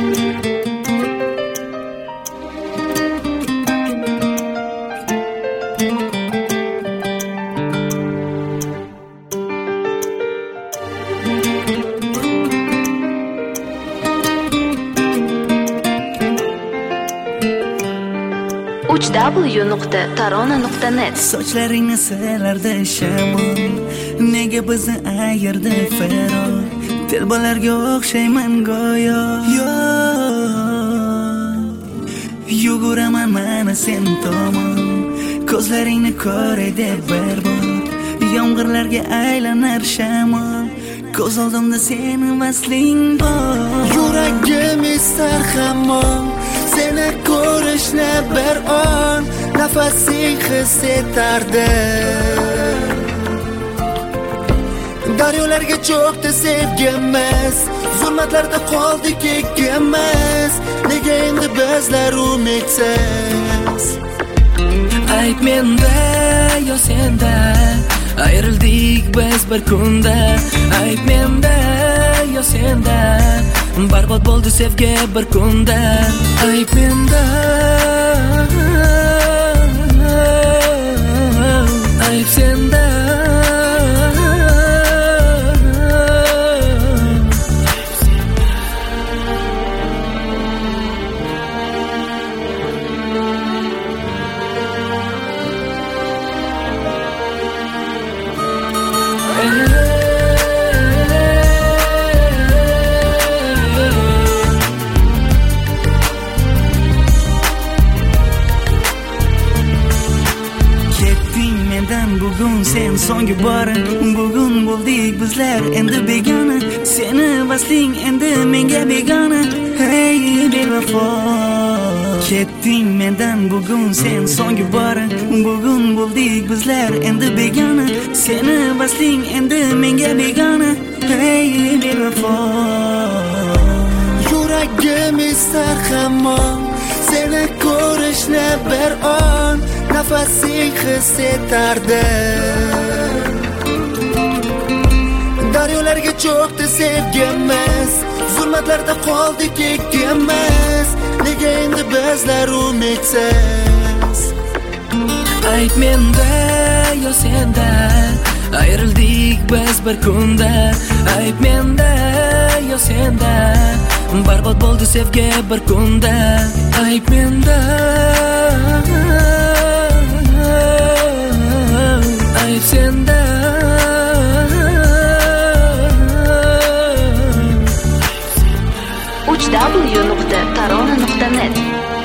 www.tarona.net. Sochlaringni silardi shamol, nega bizni ayirdi Fero? Telbalarga o'xshayman go'yo. Yuguraman mana sen tomon, ko'zlaringni ko'ray deb barbod. Yomg'irlarga aylanar shamol, ko'z oldimda seni vasling bor. Yuragim istar hamon seni ko'rishni bir on, nafasing his etardi. Daryolarga cho'kdi sevgimiz, zulmatlarda qoldik ikkimiz. Nega endi bizlar umidsiz? Ayb menda yo senda, ayrildik biz bir kunda. Ayb menda yo senda, barbod bo'ldi sevgi bir kunda. Ayb menda, ayb senda. Bugun sen so'nggi bora, bugun bo'ldik bizlar endi begona. Seni vasling endi menga begona. Hey bevafo, ketding mendan bugun sen so'nggi bora, bugun bo'ldik bizlar endi begona. Seni vasling endi menga begona. Hey bevafo, yuragim istar hamon seni ko'rishni bir on, nafasing his etardi. Daryolarga cho'kdi sevgimiz, zulmatlarda qoldik ikkimiz. Nega endi bizlar umidsiz? Ayb menda yo senda, ayrildik biz bir kunda. Ayb menda yo senda, barbod bo'ldi sevgi bir kunda. Ayb menda, ayb senda. www.tarona.net.